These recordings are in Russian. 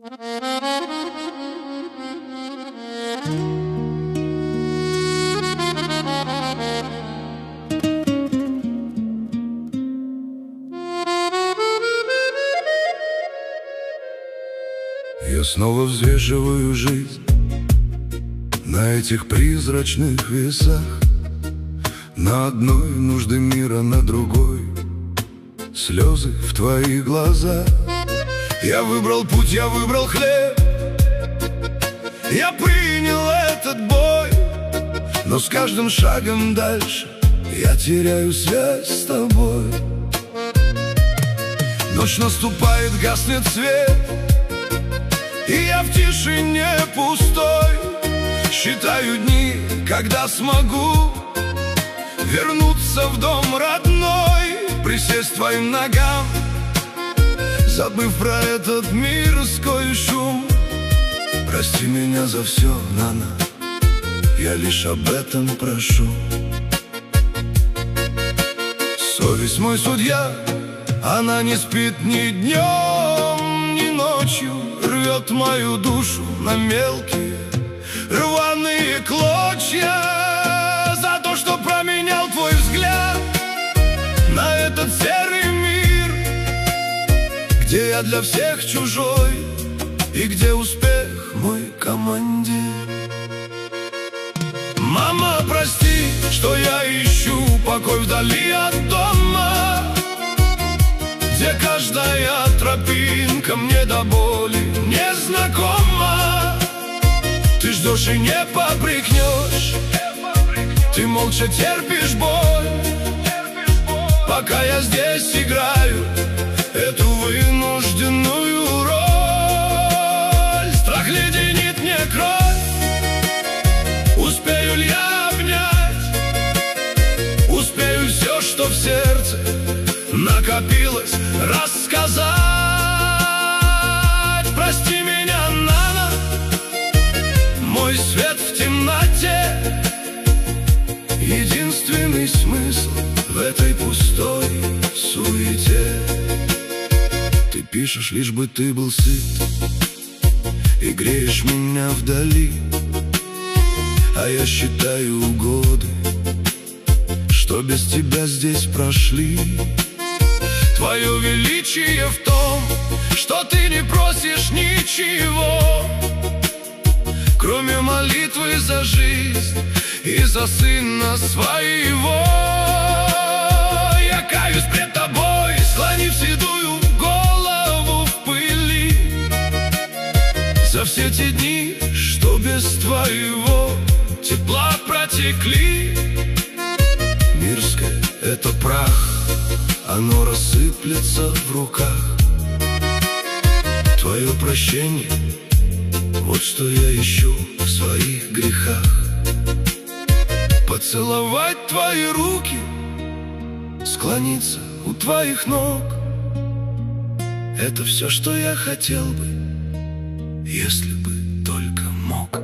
Я снова взвешиваю жизнь на этих призрачных весах. На одной нужды мира, на другой слезы в твоих глазах. Я выбрал путь, я выбрал хлеб, я принял этот бой, но с каждым шагом дальше я теряю связь с тобой. Ночь наступает, гаснет свет, и я в тишине пустой считаю дни, когда смогу вернуться в дом родной, присесть к твоим ногам, забыв про этот мирской шум. Прости меня за все, Нана, я лишь об этом прошу. Совесть мой судья, она не спит ни днем, ни ночью, рвет мою душу на мелкие рваные клочья. За то, что променял твой взгляд на этот серый мир, где я для всех чужой и где успех мой командир. Мама, прости, что я ищу покой вдали от дома, где каждая тропинка мне до боли незнакома. Ты ждешь и не попрекнешь, ты молча терпишь боль, пока я здесь играю эту вынужденную роль. Страх леденит мне кровь, успею ли я обнять, успею все, что в сердце накопилось, рассказать. Прости меня, Нана, мой свет в темноте, единственный смысл в этой пустой суете. Ты пишешь, лишь бы ты был сыт, и греешь меня вдали, а я считаю годы, что без тебя здесь прошли. Твое величие в том, что ты не просишь ничего, кроме молитвы за жизнь и за сына своего. Я каюсь пред тобой, склонив седую голову в пыли, за все те дни, что без твоего тепла протекли. Мирское — это прах, оно рассыплется в руках. Твое прощение — вот что я ищу в своих грехах. Поцеловать твои руки, склониться у твоих ног — это все, что я хотел бы, если бы только мог.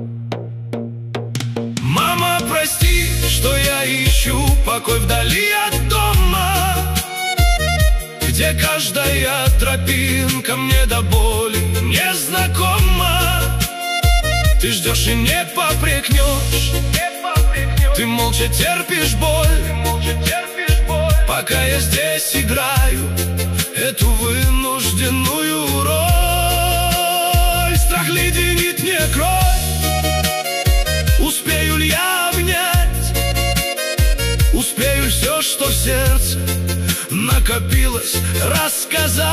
Мама, прости, что я ищу покой вдали от дома, где каждая тропинка мне до боли незнакома. Ты ждешь и не попрекнешь, ты молча терпишь боль, пока я здесь играю эту вынужденную роль. Страх леденит мне кровь, успею ли я обнять, успею все, что в сердце накопилось, рассказать.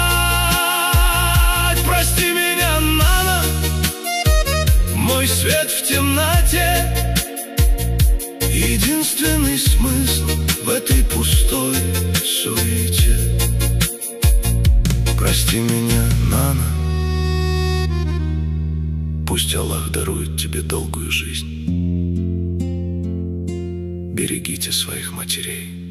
Прости меня, Нана, мой свет в темноте, единственный смысл в этой пустой суете. Прости меня, Нана, пусть Аллах дарует тебе долгую жизнь. Берегите своих матерей.